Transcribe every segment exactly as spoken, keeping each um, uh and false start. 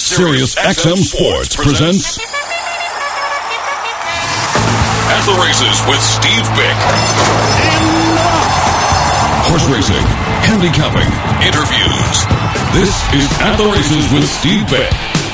Sirius X M Sports presents At the Races with Steve Bick. Horse racing, handicapping, interviews. This is At the Races with Steve Bick.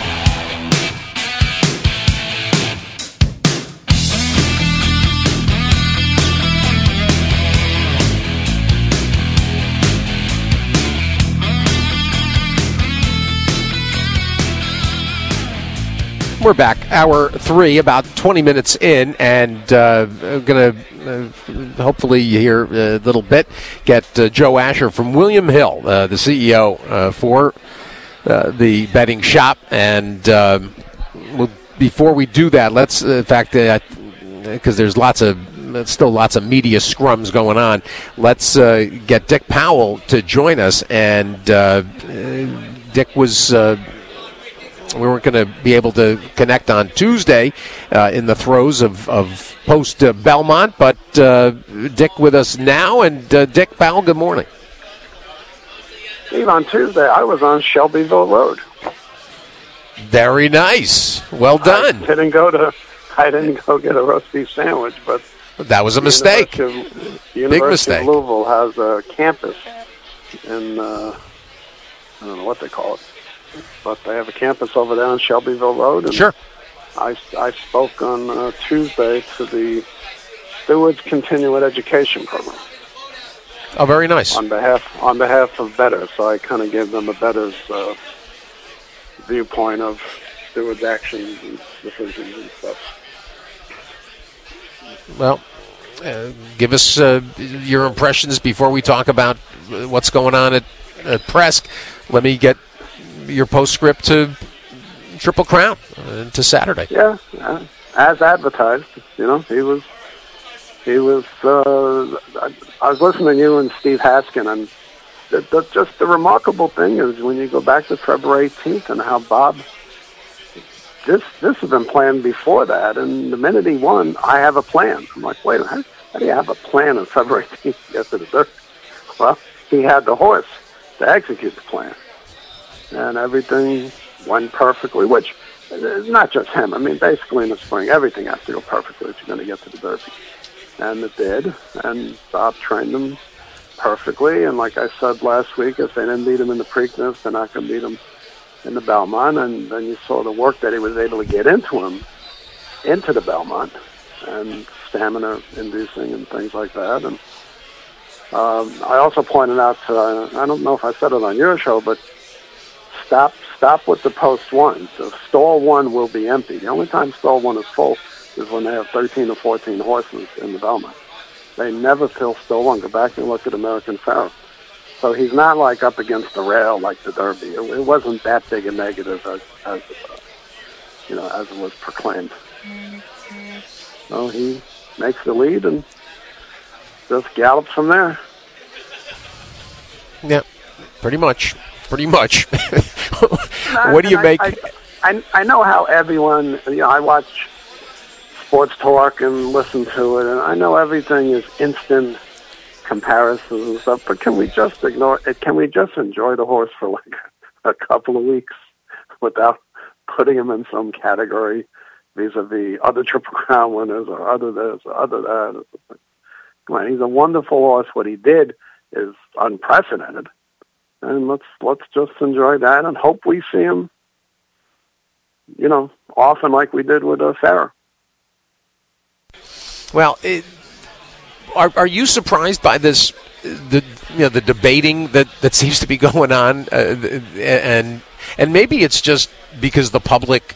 We're back, hour three, about twenty minutes in, and uh, going to uh, hopefully hear a little bit, get uh, Joe Asher from William Hill, uh, the C E O uh, for uh, the betting shop. And uh, we'll, before we do that, let's, uh, in fact, because uh, there's lots of, still lots of media scrums going on, let's uh, get Dick Powell to join us. And uh, Dick was... Uh, We weren't going to be able to connect on Tuesday uh, in the throes of, of post-Belmont, uh, but uh, Dick with us now. And uh, Dick Powell, good morning. Steve, on Tuesday, I was on Shelbyville Road. Very nice. Well done. I didn't go to. I didn't go get a roast beef sandwich, but that was a mistake. University of, University Big mistake. of Louisville has a campus in uh, I don't know what they call it. But they have a campus over there on Shelbyville Road. And sure. I, I spoke on uh, Tuesday to the Stewards Continuing Education Program. Oh, very nice. On behalf on behalf of Better, so I kind of gave them a Better's uh, viewpoint of Stewards' actions and decisions and stuff. Well, uh, give us uh, your impressions before we talk about what's going on at, at Presque. Let me get your postscript to Triple Crown uh, to Saturday. Yeah, uh, as advertised. You know, he was. He was. Uh, I, I was listening to you and Steve Haskin, and the, the, just the remarkable thing is when you go back to February eighteenth and how Bob. This this has been planned before that, and the minute he won, I have a plan. I'm like, wait a minute, how do you have a plan on February eighteenth to get to the Derby? Well, he had the horse to execute the plan. And everything went perfectly, which is not just him. I mean, basically in the spring, everything has to go perfectly if you're going to get to the Derby. And it did, and Bob trained them perfectly. And like I said last week, if they didn't beat him in the Preakness, they're not going to beat him in the Belmont. And then you saw the work that he was able to get into him, into the Belmont, and stamina-inducing and things like that. And um, I also pointed out, uh, I don't know if I said it on your show, but Stop stop with the post one. So stall one will be empty. The only time stall one is full is when they have thirteen or fourteen horses in the Belmont. They never fill stall one. Go back and look at American Pharoah. So he's not like up against the rail like the Derby. It, it wasn't that big a negative as, as uh, you know, as it was proclaimed. So he makes the lead and just gallops from there. Yeah, pretty much. Pretty much. No, what do you I, make? I, I, I know how everyone, you know, I watch sports talk and listen to it, and I know everything is instant comparisons and stuff, but can we just ignore it? Can we just enjoy the horse for like a couple of weeks without putting him in some category vis-a-vis other Triple Crown winners or other this or other that? Come on, he's a wonderful horse. What he did is unprecedented. And let's let's just enjoy that and hope we see him, you know, often like we did with uh, Farah. Well, it, are are you surprised by this, the you know the debating that, that seems to be going on, uh, and and maybe it's just because the public,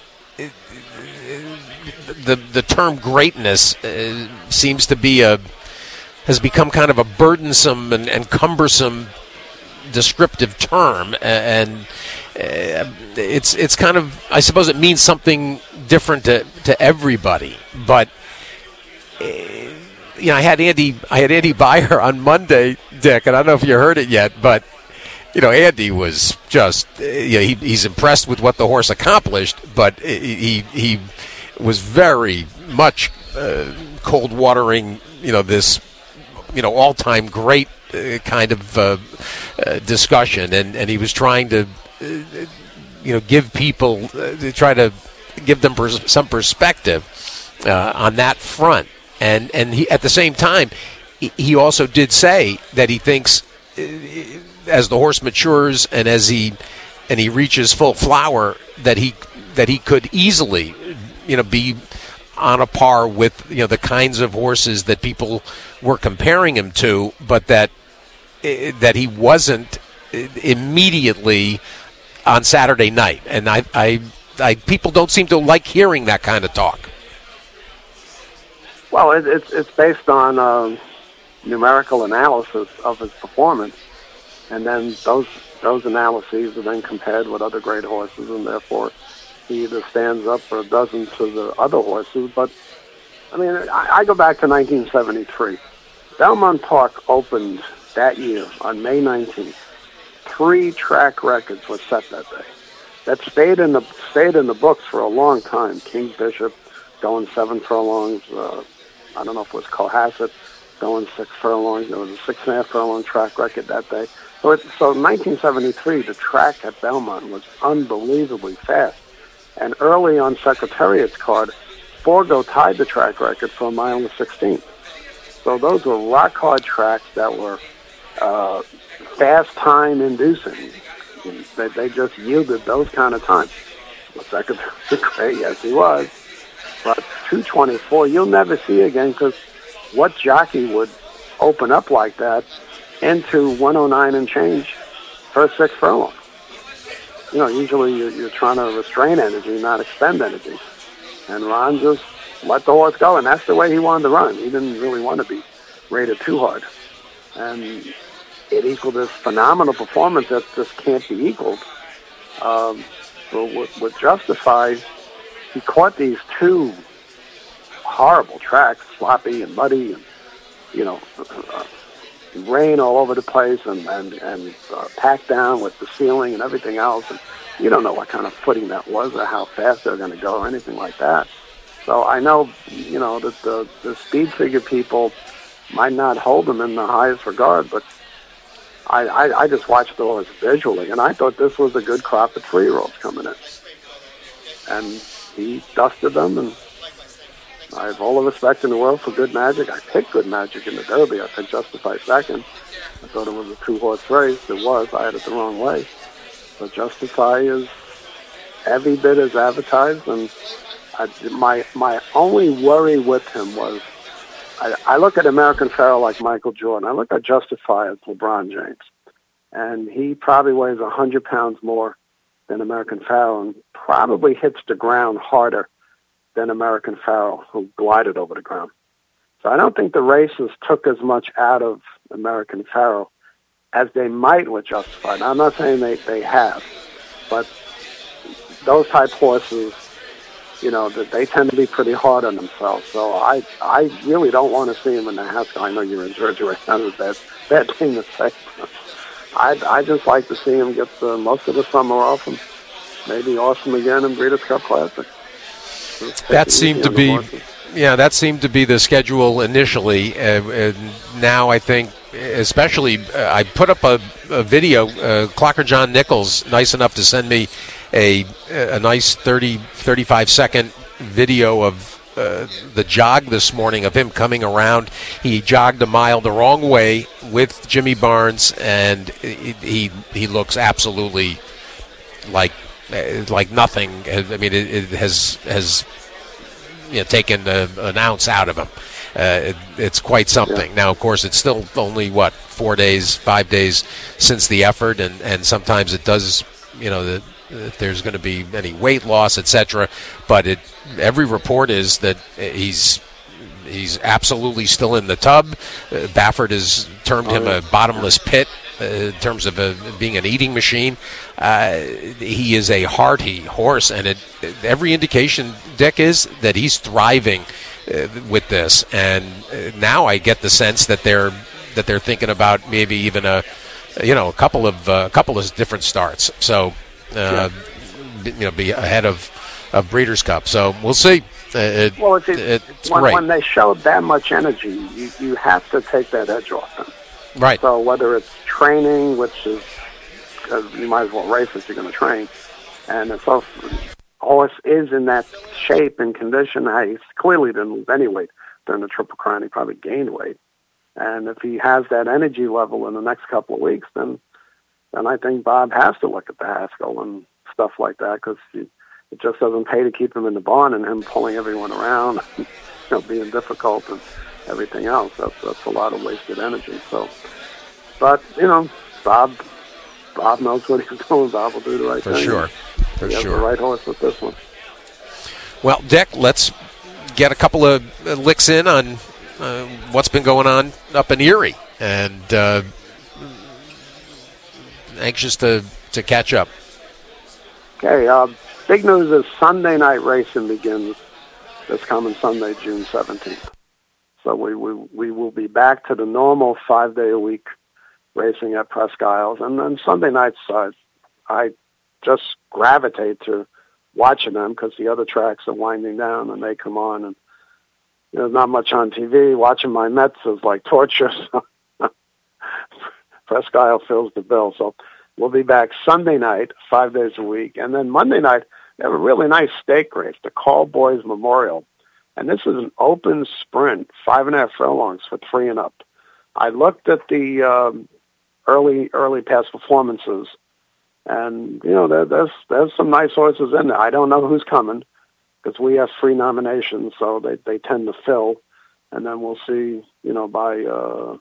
the the term greatness uh, seems to be a has become kind of a burdensome and, and cumbersome descriptive term, and uh, it's it's kind of, I suppose it means something different to, to everybody. But uh, you know, I had Andy I had Andy Beyer on Monday, Dick, and I don't know if you heard it yet, but you know, Andy was just uh, you know, he, he's impressed with what the horse accomplished, but he he was very much uh, cold watering, you know, this you know all time great Uh, kind of uh, uh, discussion, and, and he was trying to uh, you know, give people, uh, to try to give them pers- some perspective uh, on that front. And and he, at the same time, he, he also did say that he thinks uh, as the horse matures and as he and he reaches full flower, that he that he could easily, you know, be on a par with, you know, the kinds of horses that people were comparing him to, but that uh, that he wasn't immediately on Saturday night. And I, I, I people don't seem to like hearing that kind of talk. Well, it, it's it's based on um, numerical analysis of his performance, and then those those analyses are then compared with other great horses, and therefore he either stands up or doesn't to the other horses. But I mean, I, I go back to nineteen seventy-three. Belmont Park opened that year on May nineteenth. Three track records were set that day. That stayed in the stayed in the books for a long time. King Bishop going seven furlongs. Uh, I don't know if it was Cohasset going six furlongs. There was a six and a half furlong track record that day. So, it, so nineteen seventy-three, the track at Belmont was unbelievably fast. And early on Secretariat's card, Forgo tied the track record for a mile and sixteen. So those were rock hard tracks that were uh, fast time inducing. They, they just yielded those kind of times. The Secretary, great, yes he was. But two twenty-four, you'll never see again, because what jockey would open up like that into one oh nine and change for six furlongs? You know, usually you're, you're trying to restrain energy, not expend energy. And Ron just let the horse go, and that's the way he wanted to run. He didn't really want to be rated too hard. And it equaled this phenomenal performance that just can't be equaled. Um, but with, with Justify, he caught these two horrible tracks, sloppy and muddy, and, you know, uh, rain all over the place, and, and, and uh, packed down with the ceiling and everything else. And you don't know what kind of footing that was or how fast they're going to go or anything like that. So I know, you know, that the, the speed figure people might not hold them in the highest regard, but I, I, I just watched the horse visually, and I thought this was a good crop of three-year-olds coming in. And he dusted them, and I have all the respect in the world for Good Magic. I picked Good Magic in the Derby. I picked Justify second. I thought it was a two-horse race. It was. I had it the wrong way. But Justify is every bit as advertised, and I, my my only worry with him was I, I look at American Pharoah like Michael Jordan. I look at Justify as LeBron James. And he probably weighs one hundred pounds more than American Pharoah and probably hits the ground harder than American Pharoah, who glided over the ground. So I don't think the races took as much out of American Pharoah as they might with Justify. Now, I'm not saying they, they have, but those type horses, you know, that they tend to be pretty hard on themselves. So I I really don't want to see him in the Haskell. I know you're in Georgia right now. It's a bad, bad thing to say. I I just like to see him get the, most of the summer off and maybe awesome again in Breeders' Cup Classic. That seemed to be, yeah, that seemed to be the schedule initially. Uh, and now I think, especially, uh, I put up a, a video. Uh, Clocker John Nichols, nice enough to send me a a nice thirty, thirty-five second video of uh, the jog this morning of him coming around. He jogged a mile the wrong way with Jimmy Barnes, and he he, he looks absolutely like like nothing. I mean, it, it has has you know, taken a, an ounce out of him. Uh, it, it's quite something. Yeah. Now, of course, it's still only what four days, five days since the effort, and, and sometimes it does. You know, the, if there's going to be any weight loss, et cetera. But it every report is that he's he's absolutely still in the tub. Uh, Baffert has termed oh, him yeah. a bottomless pit. Uh, in terms of uh, being an eating machine, uh, he is a hearty horse, and it, every indication, Dick, is that he's thriving uh, with this. And uh, now I get the sense that they're that they're thinking about maybe even a, you know, a couple of a uh, couple of different starts. So, uh, yeah. you know, be ahead of, of Breeders' Cup. So we'll see. Uh, it, well, it's, it, it's when, great. when they showed that much energy, you, you have to take that edge off them. Right. So whether it's training, which is, because you might as well race if you're going to train, And if a horse is in that shape and condition, he clearly didn't lose any weight during the Triple Crown. He probably gained weight. And if he has that energy level in the next couple of weeks, then then I think Bob has to look at the Haskell and stuff like that, because it just doesn't pay to keep him in the barn and him pulling everyone around, you know, being difficult and everything else. That's that's a lot of wasted energy. So, but you know, Bob Bob knows what he's doing. Bob will do the right For thing. sure. For he has sure. the right horse with this one. Well, Dick, let's get a couple of licks in on uh, what's been going on up in Erie, and uh, anxious to, to catch up. Okay, uh, big news is Sunday night racing begins this coming Sunday, June seventeenth. So we, we, we will be back to the normal five-day-a-week racing at Presque Isles. And then Sunday nights, uh, I just gravitate to watching them because the other tracks are winding down and they come on. And there's not much on T V. Watching my Mets is like torture. Presque Isle fills the bill. So we'll be back Sunday night, five days a week. And then Monday night, we have a really nice stake race, the Call Boys Memorial. And this is an open sprint, five and a half furlongs for three and up. I looked at the um, early early past performances, and, you know, there, there's there's some nice horses in there. I don't know who's coming because we have free nominations, so they, they tend to fill. And then we'll see, you know, by uh,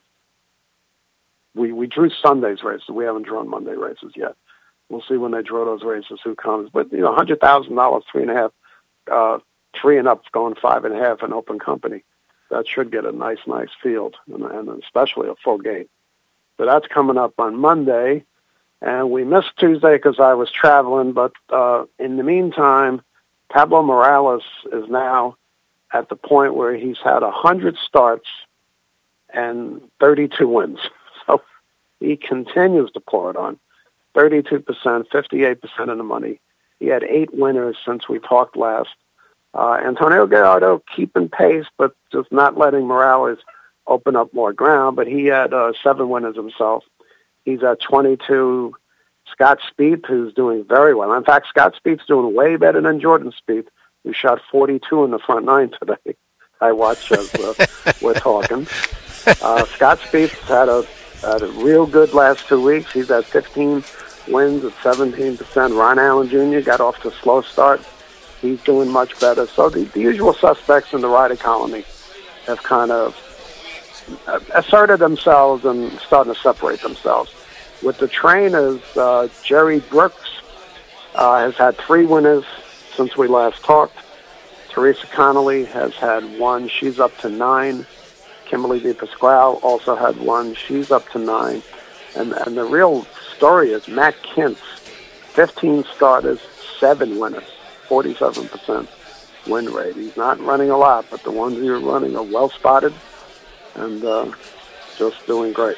we, we drew Sunday's races. We haven't drawn Monday races yet. We'll see when they draw those races who comes. But, you know, one hundred thousand dollars, three and a half, uh, three and up going five and a half in open company. That should get a nice, nice field, and, and especially a full gate. So that's coming up on Monday. And we missed Tuesday because I was traveling. But uh, in the meantime, Pablo Morales is now at the point where he's had one hundred starts and thirty-two wins. So he continues to pour it on. thirty-two percent, fifty-eight percent of the money. He had eight winners since we talked last. Uh, Antonio Gallardo keeping pace, but just not letting Morales open up more ground. But he had uh, seven winners himself. He's at twenty-two. Scott Spieth, who's doing very well. In fact, Scott Spieth's doing way better than Jordan Spieth, who shot forty-two in the front nine today. I watch as uh, we're talking. Uh, Scott Spieth's had a, had a real good last two weeks. He's at fifteen wins at seventeen percent. Ron Allen Junior got off to a slow start. He's doing much better. So the, the usual suspects in the rider colony have kind of asserted themselves and starting to separate themselves. With the trainers, uh, Jerry Brooks uh, has had three winners since we last talked. Teresa Connolly has had one. She's up to nine. Kimberly DePasquale also had one. She's up to nine. And, and the real story is Matt Kintz, fifteen starters, seven winners. forty-seven percent win rate. He's not running a lot, but the ones he's running are well spotted and uh, just doing great.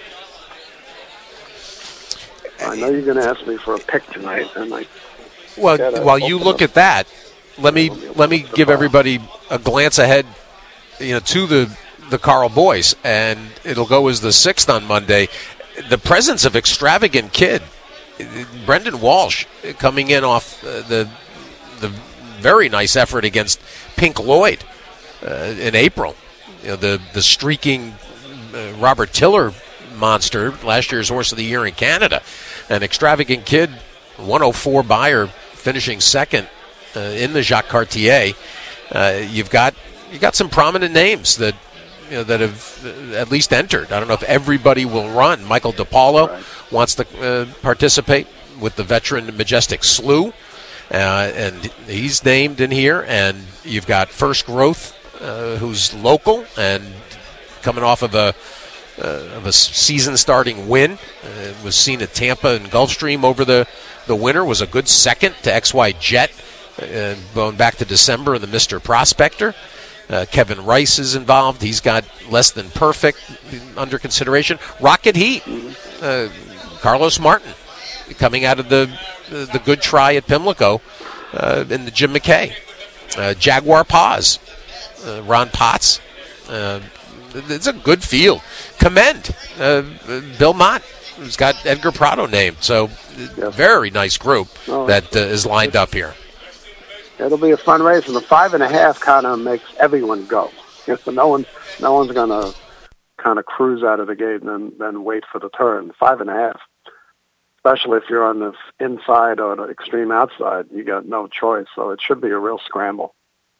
I know you're going to ask me for a pick tonight, and I. Well, while you look at that, let me let me give everybody a glance ahead, you know, to the the Carl Boys, and it'll go as the sixth on Monday. The presence of Extravagant Kid, Brendan Walsh, coming in off uh, the. the very nice effort against Pink Lloyd uh, in April. You know, the the streaking uh, Robert Tiller monster, last year's Horse of the Year in Canada. An Extravagant Kid, one oh four buyer, finishing second uh, in the Jacques Cartier. Uh, you've got you got some prominent names that you know that have uh, at least entered. I don't know if everybody will run. Michael DePaulo right. wants to uh, participate with the veteran Majestic Slew. Uh, and he's named in here, and you've got First Growth, uh, who's local and coming off of a uh, of a season-starting win. Uh, was seen at Tampa and Gulfstream over the, the winter. Was a good second to X Y Jet, uh, going back to December in the Mister Prospector. Uh, Kevin Rice is involved. He's got Less Than Perfect under consideration. Rocket Heat, uh, Carlos Martin, coming out of the the good try at Pimlico uh, in the Jim McKay. Uh, Jaguar Paws, uh, Ron Potts. Uh, it's a good field. Commend uh, Bill Mott who's got Edgar Prado named. So, Yes. very nice group Oh, that uh, is lined up here. It'll be a fun race, and the five and a half kind of makes everyone go. You know, no one, no one's going to kind of cruise out of the gate and then, then wait for the turn. Five and a half, especially if you're on the inside or the extreme outside, you got no choice. So it should be a real scramble,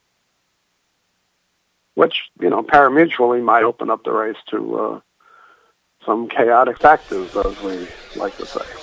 which, you know, pari-mutually might open up the race to uh, some chaotic factors, as we like to say.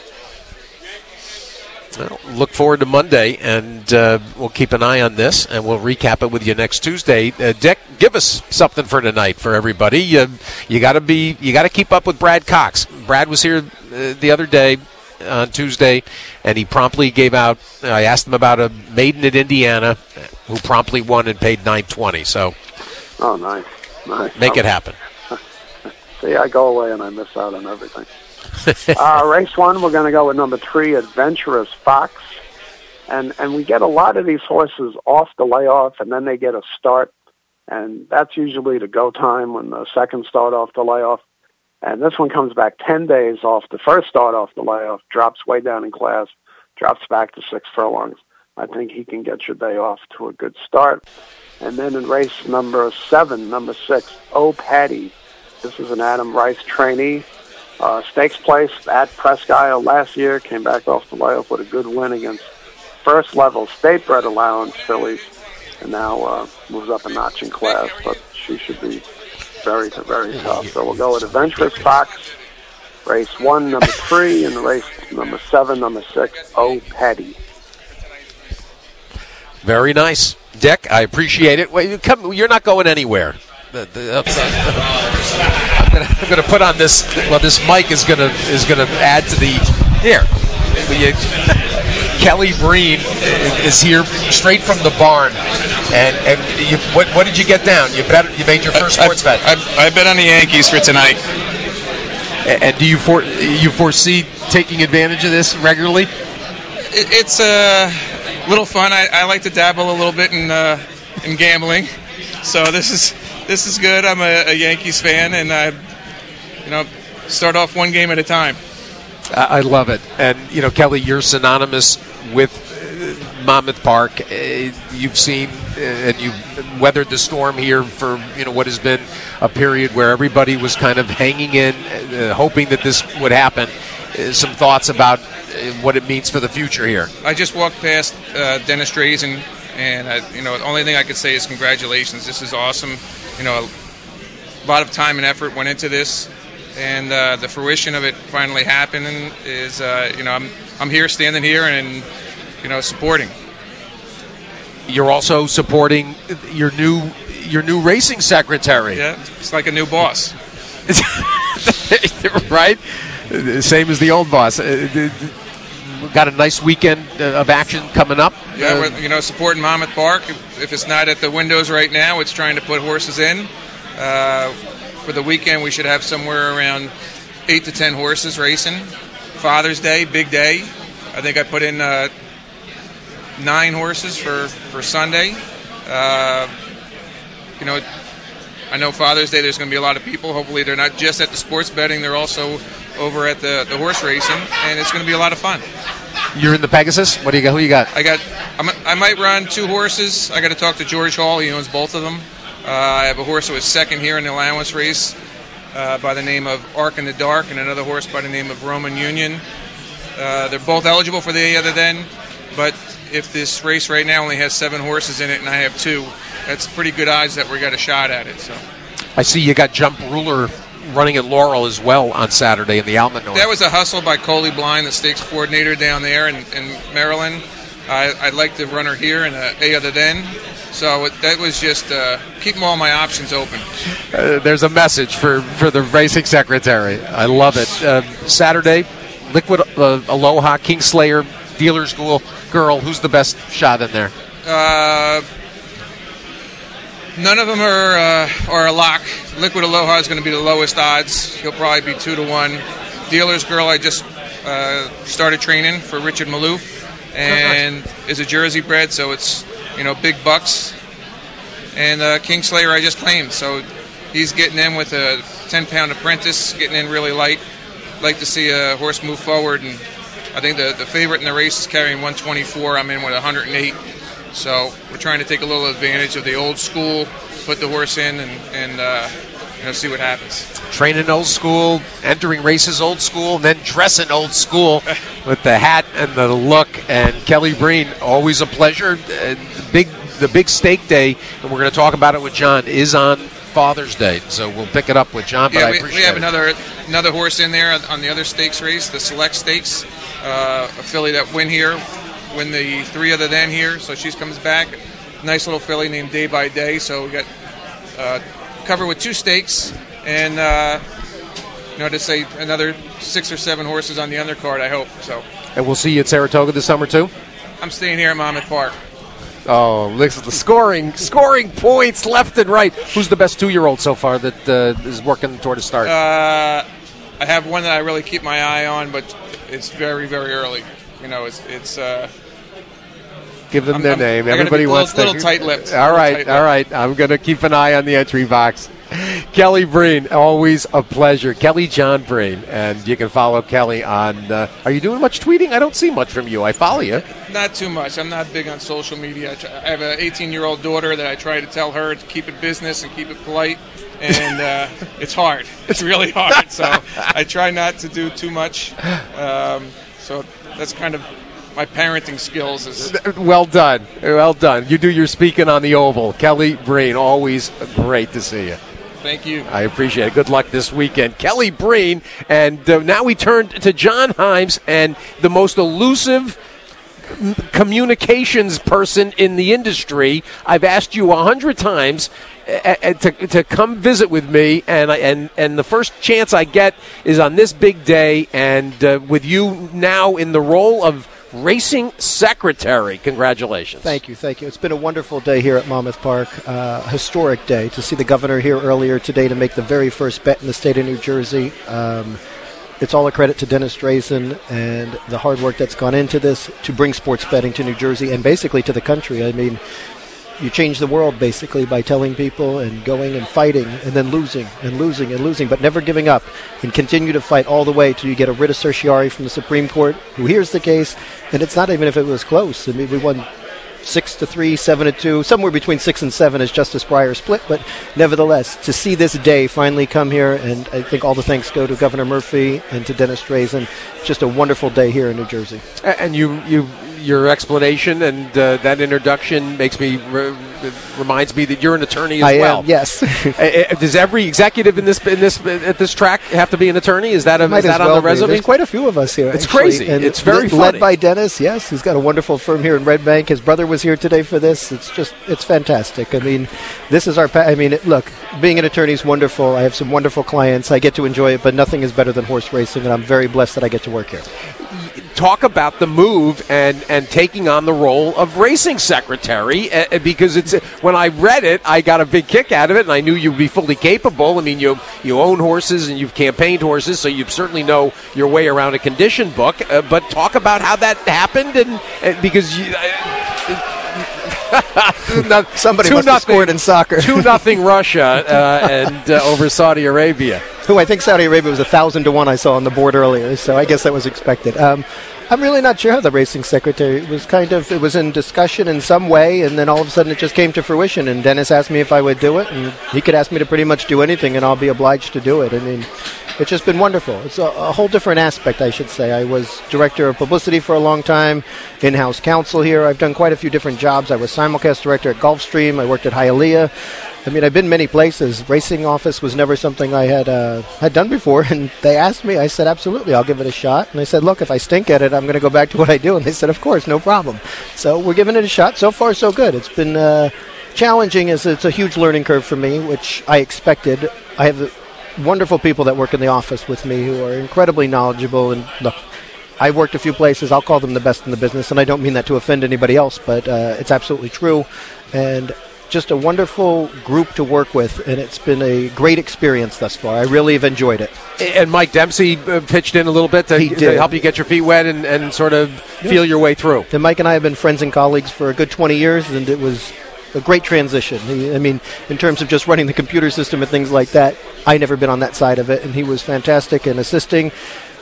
Well, look forward to Monday, and uh, we'll keep an eye on this, and we'll recap it with you next Tuesday. Uh, Dick, give us something for tonight for everybody. Uh, you got to be, you got to keep up with Brad Cox. Brad was here uh, the other day on Tuesday, and he promptly gave out. I asked him about a maiden at Indiana, who promptly won and paid nine twenty. So, oh, nice, nice. Make it happen. See, I go away and I miss out on everything. uh, race one, we're going to go with number three, Adventurous Fox. And and we get a lot of these horses off the layoff, and then they get a start. And that's usually the go time when the second start off the layoff. And this one comes back ten days off the first start off the layoff, drops way down in class, drops back to six furlongs. I think he can get your day off to a good start. And then in race number seven, number six, Oh Patty. This is an Adam Rice trainee. Uh, stakes placed at Presque Isle last year, came back off the layoff with a good win against first-level state-bred allowance fillies, and now uh, moves up a notch in class, but she should be very, very tough. So we'll go with Adventurous Fox, race one, number three, and race number seven, number six, Oh Patty. Very nice. Dick, I appreciate it. Well, you come, you're not going anywhere. The, the, I'm gonna, I'm gonna put on this. Well, this mic is gonna is gonna add to the here. You, Kelly Breen is here straight from the barn, and and you, what what did you get down? You bet you made your first I, sports I, bet. I, I bet on the Yankees for tonight. And, and do you for you foresee taking advantage of this regularly? It, it's a little fun. I, I like to dabble a little bit in uh, in gambling, so this is. This is good. I'm a, a Yankees fan, and I, you know, start off one game at a time. I love it. And, you know, Kelly, you're synonymous with uh, Monmouth Park. Uh, you've seen uh, and you've weathered the storm here for, you know, what has been a period where everybody was kind of hanging in, uh, hoping that this would happen. Uh, some thoughts about uh, what it means for the future here. I just walked past uh, Dennis Drazen, and, I, you know, the only thing I could say is congratulations. This is awesome. You know, a lot of time and effort went into this, and uh, the fruition of it finally happening is, uh, you know, I'm I'm here, standing here, and you know, supporting. You're also supporting your new your new racing secretary. Yeah, it's like a new boss. Right? Same as the old boss. Got a nice weekend of action coming up. Yeah, we're, you know, supporting Monmouth Park. If it's not at the windows right now, it's trying to put horses in. Uh, for the weekend, we should have somewhere around eight to ten horses racing. Father's Day, big day. I think I put in uh, nine horses for, for Sunday. Uh, you know, I know Father's Day there's going to be a lot of people. Hopefully they're not just at the sports betting, they're also over at the, the horse racing, and it's going to be a lot of fun. You're in the Pegasus? What do you got? Who you got? I got. I'm, I might run two horses. I got to talk to George Hall. He owns both of them. Uh, I have a horse that was second here in the allowance race uh, by the name of Arc in the Dark, and another horse by the name of Roman Union. Uh, they're both eligible for the other then, but if this race right now only has seven horses in it and I have two, that's pretty good odds that we got a shot at it. So I see you got Jump Ruler running at Laurel as well on Saturday in the Almond North. That was a hustle by Coley Blind, the stakes coordinator down there in, in Maryland. I, I'd like to run her here in a, a other then. So it, that was just uh, keeping all my options open. Uh, there's a message for, for the racing secretary. I love it. Uh, Saturday, Liquid uh, Aloha, Kingslayer, Dealer's Ghoul, Girl. Who's the best shot in there? Uh, none of them are uh, are a lock. Liquid Aloha is going to be the lowest odds. He'll probably be two to one. Dealer's Girl, I just uh, started training for Richard Maloof, and is a Jersey bred, so it's, you know, big bucks. And uh, Kingslayer I just claimed, so he's getting in with a ten pound apprentice, getting in really light. like to see a horse move forward, and I think the the favorite in the race is carrying one twenty-four. I'm in with one hundred eight, so we're trying to take a little advantage of the old school, put the horse in, and and uh, you know, see what happens. Training old school, entering races old school, and then dressing old school with the hat and the look. And Kelly Breen, always a pleasure. Uh, the big the big stake day, and we're going to talk about it with John, is on Father's Day, so we'll pick it up with John. But yeah, I we, appreciate we have it. another another horse in there on the other stakes race, the Select Stakes, uh, a filly that win here, win the three other than here, so she comes back. Nice little filly named Day by Day. So we got uh, covered with two stakes, and uh, you know, to say another six or seven horses on the undercard, I hope. So. And we'll see you at Saratoga this summer too. I'm staying here at Monmouth Park. Oh, look at the scoring, scoring points left and right. Who's the best two-year-old so far that uh, is working toward a start? Uh, I have one that I really keep my eye on, but it's very, very early. You know, it's it's. Uh, Give them I'm, their I'm, name. I Everybody be wants a little, to. little tight-lipped. All right, tight-lipped. all right. I'm going to keep an eye on the entry box. Kelly Breen, always a pleasure. Kelly John Breen, and you can follow Kelly on. Uh, are you doing much tweeting? I don't see much from you. I follow you. Not too much. I'm not big on social media. I, try, I have an eighteen-year-old daughter that I try to tell her to keep it business and keep it polite, and uh, it's hard. It's really hard. So I try not to do too much. Um, so that's kind of my parenting skills. Is well done. Well done. You do your speaking on the Oval. Kelly Breen, always great to see you. Thank you. I appreciate it. Good luck this weekend. Kelly Breen, and uh, now we turn to John Himes, and the most elusive communications person in the industry. I've asked you a hundred times uh, uh, to to come visit with me, and I, and and the first chance I get is on this big day, and uh, with you now in the role of racing secretary. Congratulations. Thank you, thank you. It's been a wonderful day here at Monmouth Park, uh, historic day to see the governor here earlier today to make the very first bet in the state of New Jersey. Um, it's all a credit to Dennis Drazen and the hard work that's gone into this to bring sports betting to New Jersey and basically to the country. I mean, you change the world basically by telling people and going and fighting and then losing and losing and losing, but never giving up and continue to fight all the way till you get a writ of certiorari from the Supreme Court who hears the case. And it's not even if it was close. I mean, we won six to three, seven to two, somewhere between six and seven as Justice Breyer split. But nevertheless, to see this day finally come here, and I think all the thanks go to Governor Murphy and to Dennis Drazen. Just a wonderful day here in New Jersey. And you, you, your explanation and uh, that introduction makes me re- reminds me that you're an attorney as I well. am, yes. Does every executive in this in this at this track have to be an attorney? Is that a, Might is that as well on the resume? Be. There's quite a few of us here. It's actually. crazy. And it's very led, funny. Led by Dennis. Yes, he's got a wonderful firm here in Red Bank. His brother was here today for this. It's just it's fantastic. I mean, this is our. Pa- I mean, it, look, being an attorney is wonderful. I have some wonderful clients. I get to enjoy it, but nothing is better than horse racing, and I'm very blessed that I get to work here. Talk about the move and, and taking on the role of racing secretary, uh, because it's when I read it, I got a big kick out of it, and I knew you'd be fully capable. I mean, you you own horses and you've campaigned horses, so you certainly know your way around a condition book. Uh, but talk about how that happened, and, and because you. Uh, Somebody must have scored in soccer. two nothing Russia uh, and uh, over Saudi Arabia. Who I think Saudi Arabia was a thousand to one. I saw on the board earlier, so I guess that was expected. Um, I'm really not sure how the racing secretary it was kind of it was in discussion in some way, and then all of a sudden it just came to fruition. And Dennis asked me if I would do it, and he could ask me to pretty much do anything, and I'll be obliged to do it. I mean, it's just been wonderful. It's a, a whole different aspect, I should say. I was director of publicity for a long time, in-house counsel here. I've done quite a few different jobs. I was simulcast director at Gulfstream. I worked at Hialeah. I mean, I've been many places. Racing office was never something I had uh, had done before, and they asked me. I said, absolutely, I'll give it a shot. And I said, look, if I stink at it, I'm going to go back to what I do. And they said, of course, no problem. So we're giving it a shot. So far, so good. It's been uh, challenging. As it's a huge learning curve for me, which I expected. I have wonderful people that work in the office with me who are incredibly knowledgeable. And look, I've worked a few places. I'll call them the best in the business, and I don't mean that to offend anybody else, but uh, it's absolutely true. And just a wonderful group to work with, and it's been a great experience thus far. I really have enjoyed it. And Mike Dempsey uh, pitched in a little bit to, to help you get your feet wet and, and sort of yeah. feel your way through. And Mike and I have been friends and colleagues for a good twenty years, and it was a great transition. He, I mean, in terms of just running the computer system and things like that, I never been on that side of it, and he was fantastic in assisting.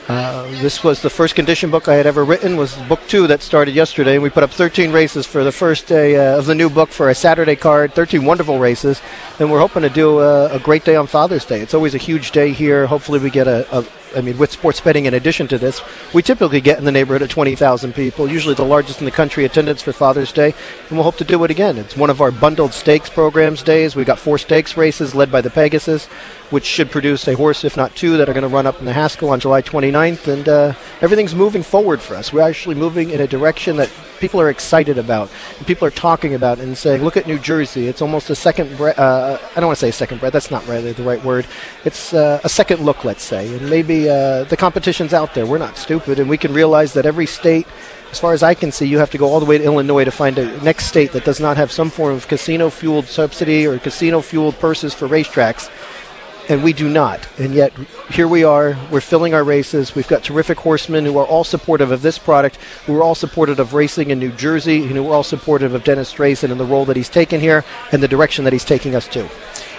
Uh, this was the first condition book I had ever written, was book two that started yesterday. We put up thirteen races for the first day uh, of the new book for a Saturday card, thirteen wonderful races, and we're hoping to do a, a great day on Father's Day. It's always a huge day here. Hopefully we get a, a I mean, with sports betting in addition to this, we typically get in the neighborhood of twenty thousand people, usually the largest in the country attendance for Father's Day, and we'll hope to do it again. It's one of our bundled stakes programs days. We've got four stakes races led by the Pegasus, which should produce a horse, if not two, that are going to run up in the Haskell on July twenty-ninth, and uh, everything's moving forward for us. We're actually moving in a direction that people are excited about, and people are talking about and saying, look at New Jersey. It's almost a second breath. Uh, I don't want to say second breath. That's not really the right word. It's uh, a second look, let's say, and maybe uh, the competition's out there. We're not stupid, and we can realize that every state, as far as I can see, you have to go all the way to Illinois to find a next state that does not have some form of casino-fueled subsidy or casino-fueled purses for racetracks. And we do not. And yet, here we are. We're filling our races. We've got terrific horsemen who are all supportive of this product, who are all supportive of racing in New Jersey, and who are all supportive of Dennis Strayson and the role that he's taken here and the direction that he's taking us to.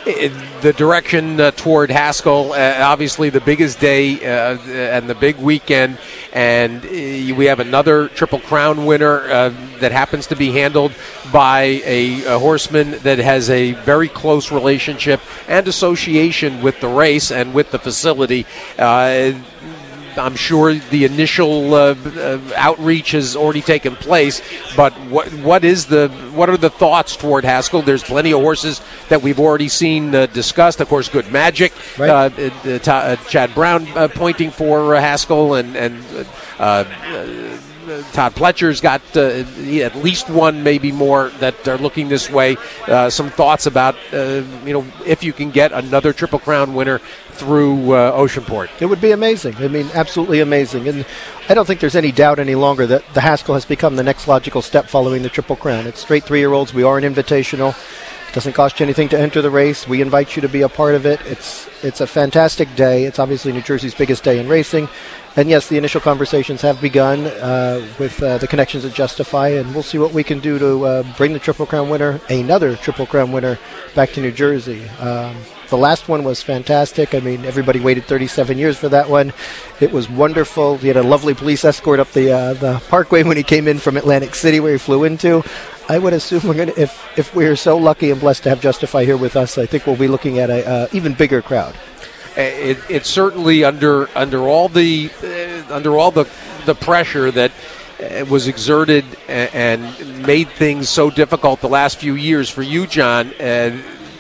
The direction uh, toward Haskell, uh, obviously the biggest day uh, and the big weekend, and uh, we have another Triple Crown winner uh, that happens to be handled by a, a horseman that has a very close relationship and association with the race and with the facility. Uh, I'm sure the initial uh, uh, outreach has already taken place, but what what is the what are the thoughts toward Haskell? There's plenty of horses that we've already seen uh, discussed. Of course, Good Magic, right. uh, uh, t- uh, Chad Brown uh, pointing for uh, Haskell, and and uh, uh, Todd Pletcher's got uh, at least one, maybe more, that are looking this way. Uh, some thoughts about uh, you know if you can get another Triple Crown winner through uh, Oceanport. It would be amazing. I mean, absolutely amazing. And I don't think there's any doubt any longer that the Haskell has become the next logical step following the Triple Crown. It's straight three-year-olds. We are an invitational. It doesn't cost you anything to enter the race. We invite you to be a part of it. It's it's a fantastic day. It's obviously New Jersey's biggest day in racing. And yes, the initial conversations have begun uh, with uh, the connections at Justify, and we'll see what we can do to uh, bring the Triple Crown winner, another Triple Crown winner, back to New Jersey. Um, the last one was fantastic. I mean, everybody waited thirty-seven years for that one. It was wonderful. He had a lovely police escort up the uh, the parkway when he came in from Atlantic City, where he flew into. I would assume we're gonna, if if we're so lucky and blessed to have Justify here with us, I think we'll be looking at a uh, even bigger crowd. It, it's certainly under under all the uh, under all the the pressure that uh, was exerted and, and made things so difficult the last few years for you, John. Uh,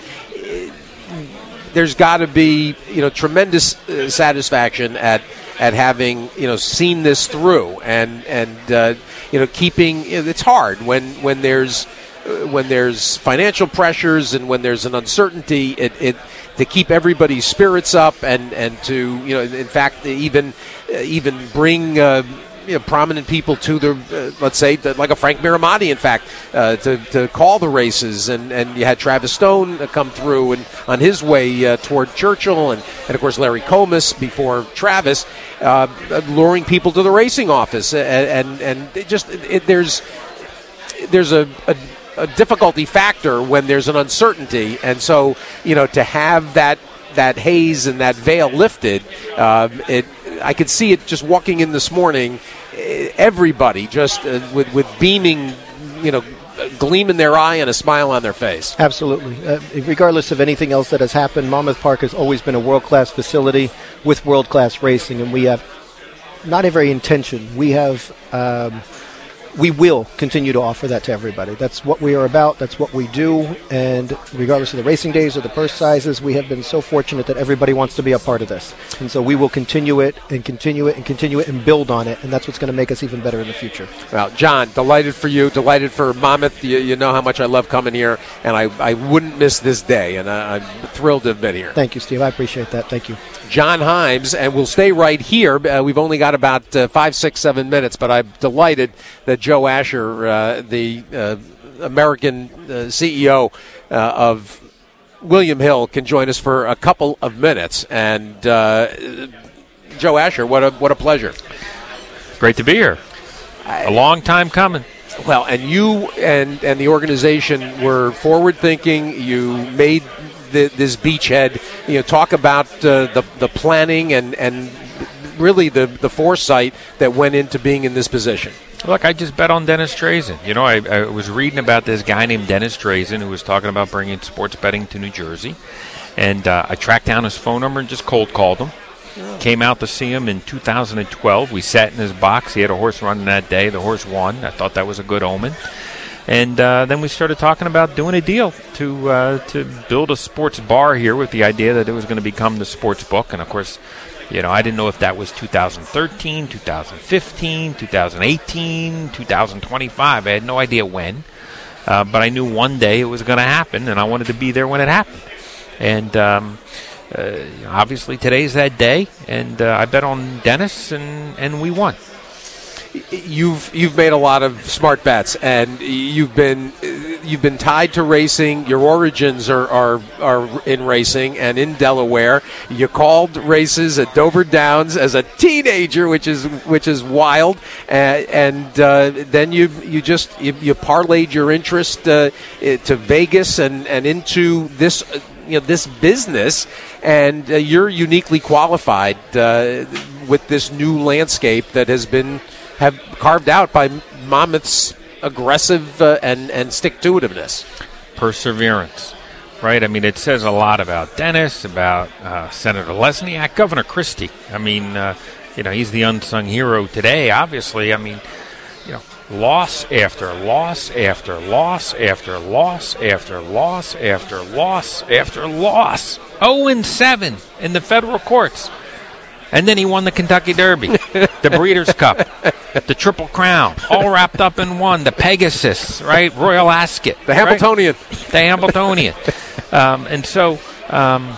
there's got to be you know tremendous uh, satisfaction at at having you know seen this through and and uh, you know keeping. It's hard when when there's uh, when there's financial pressures and when there's an uncertainty. It. it to keep everybody's spirits up and, and to, you know, in fact, even uh, even bring uh, you know, prominent people to the, uh, let's say, the, like a Frank Miramati, in fact, uh, to, to call the races. And, and you had Travis Stone uh, come through and on his way uh, toward Churchill, and, and, of course, Larry Comas before Travis, uh, luring people to the racing office. And, and, and it just it, there's there's a, a a difficulty factor when there's an uncertainty, and so you know to have that that haze and that veil lifted, um, it I could see it just walking in this morning. Everybody just uh, with with beaming, you know, gleam in their eye and a smile on their face. Absolutely, uh, regardless of anything else that has happened, Monmouth Park has always been a world-class facility with world-class racing, and we have not every intention. We have. Um, We will continue to offer that to everybody. That's what we are about. That's what we do. And regardless of the racing days or the purse sizes, we have been so fortunate that everybody wants to be a part of this. And so we will continue it and continue it and continue it and build on it. And that's what's going to make us even better in the future. Well, John, delighted for you, delighted for Monmouth. You, you know how much I love coming here, and I, I wouldn't miss this day. And I, I'm thrilled to have been here. Thank you, Steve. I appreciate that. Thank you. John Himes, and we'll stay right here. Uh, we've only got about uh, five, six, seven minutes, but I'm delighted that Joe Asher, uh, the uh, American uh, C E O uh, of William Hill, can join us for a couple of minutes. And uh, Joe Asher, what a what a pleasure! Great to be here. A long time coming. Well, and you and and the organization were forward thinking. You made the, this beachhead. You know, talk about uh, the the planning and and really the the foresight that went into being in this position? Look, I just bet on Dennis Drazen. You know, I, I was reading about this guy named Dennis Drazen who was talking about bringing sports betting to New Jersey. And uh, I tracked down his phone number and just cold called him. Yeah. Came out to see him in two thousand twelve. We sat in his box. He had a horse running that day. The horse won. I thought that was a good omen. And uh, then we started talking about doing a deal to uh, to build a sports bar here with the idea that it was going to become the sports book. And, of course, you know, I didn't know if that was two thousand thirteen, two thousand fifteen, two thousand eighteen, two thousand twenty-five. I had no idea when. Uh, but I knew one day it was going to happen, and I wanted to be there when it happened. And um, uh, obviously today's that day, and uh, I bet on Dennis, and, and we won. You've you've made a lot of smart bets, and you've been you've been tied to racing. Your origins are, are are in racing and in Delaware. You called races at Dover Downs as a teenager, which is which is wild. Uh, and uh, then you you just you, you parlayed your interest uh, to Vegas and, and into this uh, you know this business, and uh, you're uniquely qualified uh, with this new landscape that has been. Have carved out by Monmouth's aggressive uh, and, and stick-to-itiveness. Perseverance, right? I mean, it says a lot about Dennis, about uh, Senator Lesniak, Governor Christie. I mean, uh, you know, he's the unsung hero today, obviously. I mean, you know, loss after loss after loss after loss after loss after loss after loss. oh and seven in the federal courts. And then he won the Kentucky Derby, the Breeders' Cup, the Triple Crown, all wrapped up in one. The Pegasus, right? Royal Ascot. The Hambletonian. Right? The Hambletonian. um, and so, um,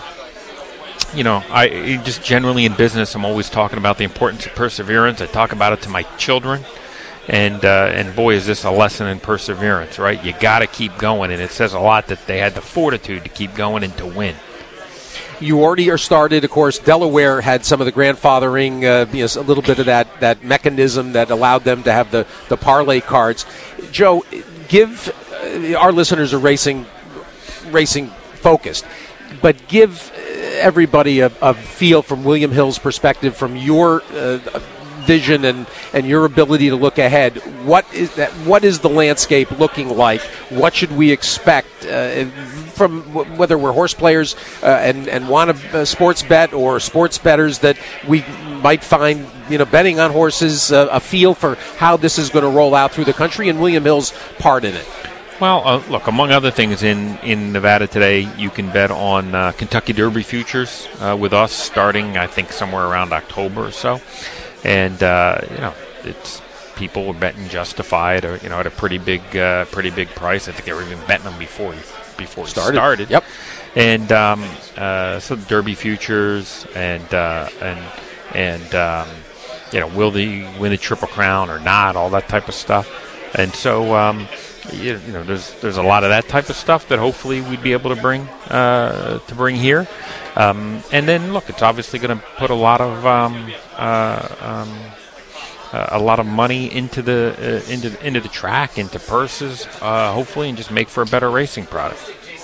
you know, I just generally in business, I'm always talking about the importance of perseverance. I talk about it to my children. And, uh, and boy, is this a lesson in perseverance, right? You got to keep going. And it says a lot that they had the fortitude to keep going and to win. You already are started. Of course, Delaware had some of the grandfathering, uh, you know, a little bit of that, that mechanism that allowed them to have the, the parlay cards. Joe, give uh, our listeners are racing racing focused, but give everybody a, a feel from William Hill's perspective, from your uh, vision and, and your ability to look ahead. What is that? What is the landscape looking like? What should we expect uh, from w- whether we're horse players uh, and and want a, a sports bet, or sports bettors that we might find, you know, betting on horses, uh, a feel for how this is going to roll out through the country and William Hill's part in it? Well, uh, look, among other things, in, in Nevada today, you can bet on uh, Kentucky Derby futures uh, with us starting, I think, somewhere around October or so. And, uh, you know, it's people were betting Justified, or, you know, at a pretty big uh, pretty big price. I think they were even betting them before before it started. started. Yep. And um, uh, so the Derby futures and, uh, and, and um, you know, will they win the Triple Crown or not, all that type of stuff. And so, um, you, you know, there's there's a lot of that type of stuff that hopefully we'd be able to bring uh, to bring here. Um, and then, look, it's obviously going to put a lot of um, uh, um, uh, a lot of money into the uh, into into the track, into purses, uh, hopefully, and just make for a better racing product.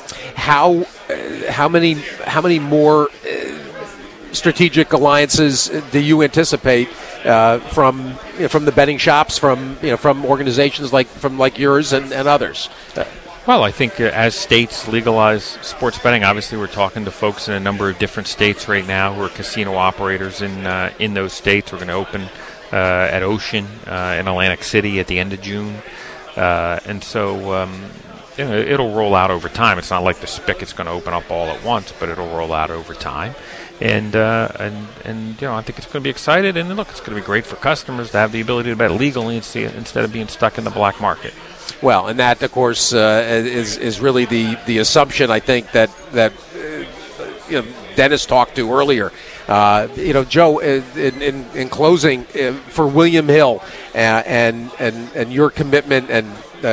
How uh, how many how many more uh, strategic alliances do you anticipate uh, from you know, from the betting shops, from you know from organizations like from like yours and, and others? Uh, Well, I think uh, as states legalize sports betting, obviously we're talking to folks in a number of different states right now who are casino operators in uh, in those states. We're going to open uh, at Ocean uh, in Atlantic City at the end of June. Uh, and so um, you know, it'll roll out over time. It's not like the spigot's going to open up all at once, but it'll roll out over time. And, uh, and, and you know, I think it's going to be exciting. And, look, it's going to be great for customers to have the ability to bet legally instead of being stuck in the black market. Well, and that, of course, uh, is is really the, the assumption, I think, that that uh, you know, Dennis talked to earlier. Uh, you know, Joe, in, in, in closing, uh, for William Hill uh, and and and your commitment and uh,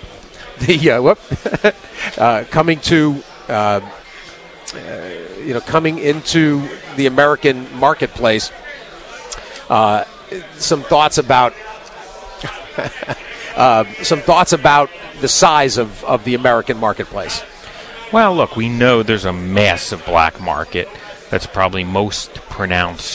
the uh, whoop, uh, coming to uh, uh, you know coming into the American marketplace. Uh, some thoughts about. Uh, some thoughts about the size of, of the American marketplace. Well, look, we know there's a massive black market that's probably most pronounced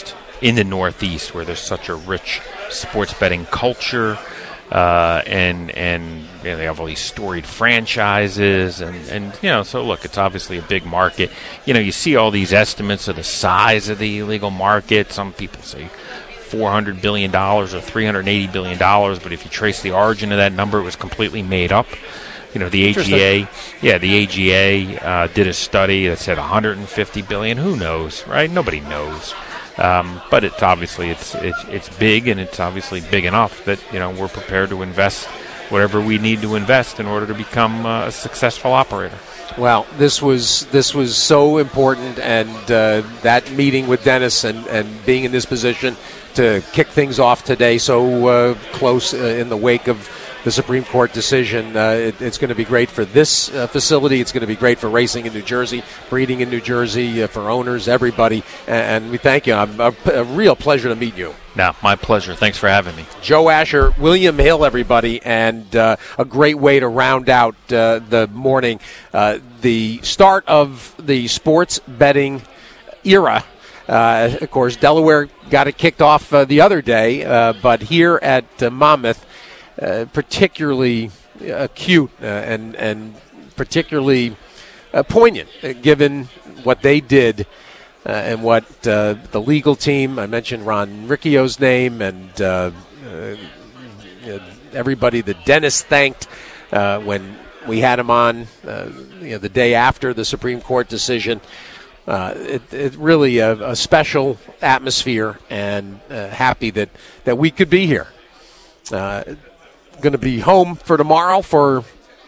in the Northeast, where there's such a rich sports betting culture, uh, and and you know, they have all these storied franchises, and, and you know, so look, it's obviously a big market. You know, you see all these estimates of the size of the illegal market. Some people say four hundred billion dollars or three hundred eighty billion dollars, but if you trace the origin of that number, it was completely made up. You know, the A G A, yeah, the A G A uh, did a study that said one hundred fifty billion dollars. Who knows, right? Nobody knows. Um, but it's obviously it's, it's it's big, and it's obviously big enough that, you know, we're prepared to invest whatever we need to invest in order to become uh, a successful operator. Well, this was this was so important, and uh, that meeting with Dennis and, and being in this position to kick things off today so uh, close uh, in the wake of the Supreme Court decision. Uh, it, it's going to be great for this uh, facility. It's going to be great for racing in New Jersey, breeding in New Jersey, uh, for owners, everybody. And, and we thank you. I'm, a, a real pleasure to meet you. No, my pleasure. Thanks for having me. Joe Asher, William Hill, everybody, and uh, a great way to round out uh, the morning. Uh, the start of the sports betting era. Uh, of course, Delaware got it kicked off uh, the other day, uh, but here at uh, Monmouth, Uh, particularly acute uh, and and particularly uh, poignant, uh, given what they did uh, and what uh, the legal team. I mentioned Ron Ricchio's name, and uh, uh, you know, everybody that Dennis thanked uh, when we had him on uh, you know, the day after the Supreme Court decision. Uh, it, it really a, a special atmosphere, and uh, happy that, that we could be here. Uh, going to be home for tomorrow for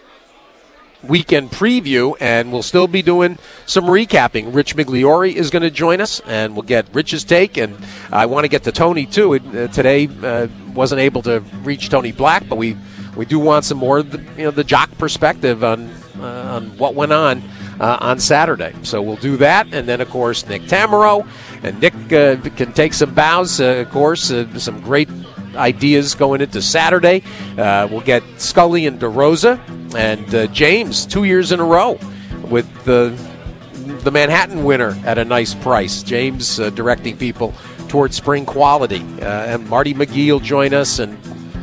weekend preview, and we'll still be doing some recapping. Rich Migliori is going to join us, and we'll get Rich's take, and I want to get to Tony too. It, uh, today uh, wasn't able to reach Tony Black, but we, we do want some more of the, you know, the jock perspective on uh, on what went on uh, on Saturday. So we'll do that, and then of course Nick Tamaro, and Nick uh, can take some bows. Uh, of course, uh, some great ideas going into Saturday. Uh, we'll get Scully and DeRosa, and uh, James two years in a row with the the Manhattan winner at a nice price. James uh, directing people towards spring quality, uh, and Marty McGee will join us and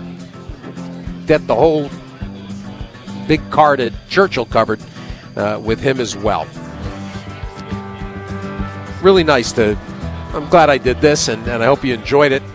get the whole big card at Churchill covered uh, with him as well. Really nice to. I'm glad I did this, and, and I hope you enjoyed it.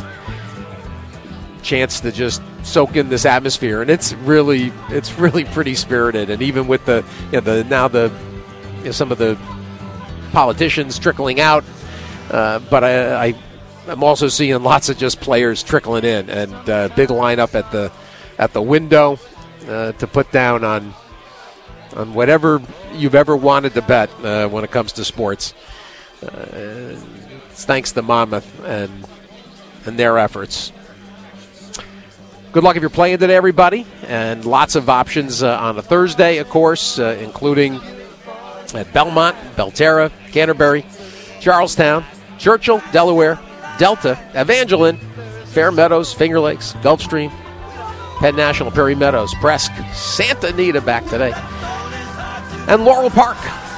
Chance to just soak in this atmosphere, and it's really it's really pretty spirited. And even with the you know, the now the you know, some of the politicians trickling out, uh, but I, I I'm also seeing lots of just players trickling in, and uh, big lineup at the at the window uh, to put down on on whatever you've ever wanted to bet uh, when it comes to sports. Uh, it's thanks to Monmouth and and their efforts. Good luck if you're playing today, everybody, and lots of options uh, on a Thursday, of course, uh, including at Belmont, Belterra, Canterbury, Charlestown, Churchill, Delaware, Delta, Evangeline, Fair Meadows, Finger Lakes, Gulfstream, Penn National, Perry Meadows, Presque, Santa Anita back today, and Laurel Park.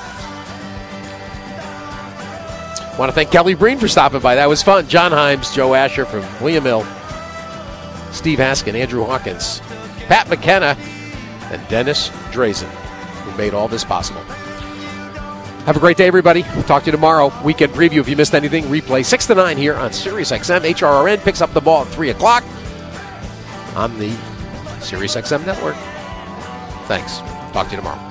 Want to thank Kelly Breen for stopping by. That was fun. John Himes, Joe Asher from William Hill, Steve Haskin, Andrew Hawkins, Pat McKenna, and Dennis Drazen, who made all this possible. Have a great day, everybody. We'll talk to you tomorrow. Weekend preview. If you missed anything, replay six to nine here on Sirius X M. H R R N picks up the ball at three o'clock on the Sirius X M network. Thanks. Talk to you tomorrow.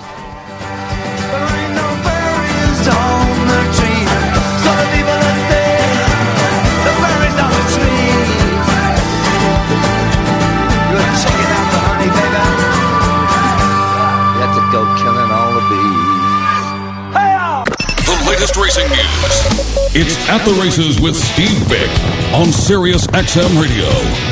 Latest racing news. It's At the Races with Steve Vick on Sirius X M Radio.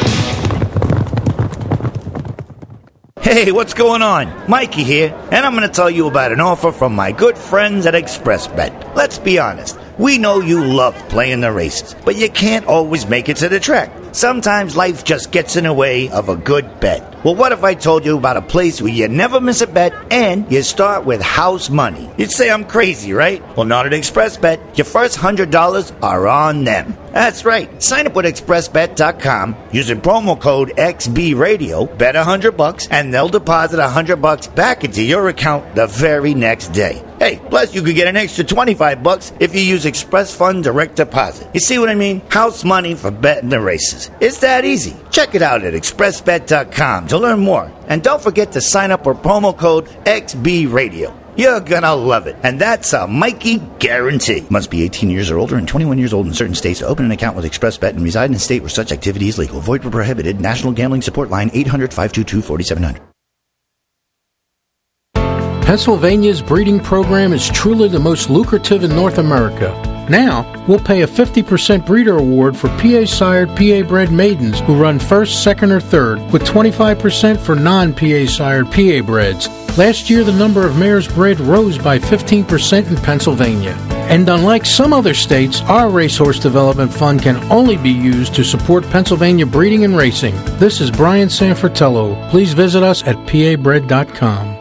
Hey, what's going on? Mikey here, and I'm going to tell you about an offer from my good friends at ExpressBet. Let's be honest, we know you love playing the races, but you can't always make it to the track. Sometimes life just gets in the way of a good bet. Well, what if I told you about a place where you never miss a bet and you start with house money? You'd say I'm crazy, right? Well, not at ExpressBet. Your first one hundred dollars are on them. That's right. Sign up with express bet dot com using promo code X B Radio, bet one hundred bucks, and they'll deposit one hundred bucks back into your account the very next day. Hey, plus you could get an extra twenty-five bucks if you use Express Fund Direct Deposit. You see what I mean? House money for betting the races. It's that easy. Check it out at express bet dot com to learn more. And don't forget to sign up with promo code X B Radio. You're gonna love it. And that's a Mikey guarantee. Must be eighteen years or older and twenty-one years old in certain states to open an account with ExpressBet and reside in a state where such activity is legal. Void where prohibited. National Gambling Support Line eight hundred, five two two, four seven zero zero. Pennsylvania's breeding program is truly the most lucrative in North America. Now, we'll pay a fifty percent breeder award for P A-sired, P A-bred maidens who run first, second, or third, with twenty-five percent for non-P A-sired, P A-breds. Last year, the number of mares bred rose by fifteen percent in Pennsylvania. And unlike some other states, our Racehorse Development Fund can only be used to support Pennsylvania breeding and racing. This is Brian Sanfratello. Please visit us at P A bred dot com.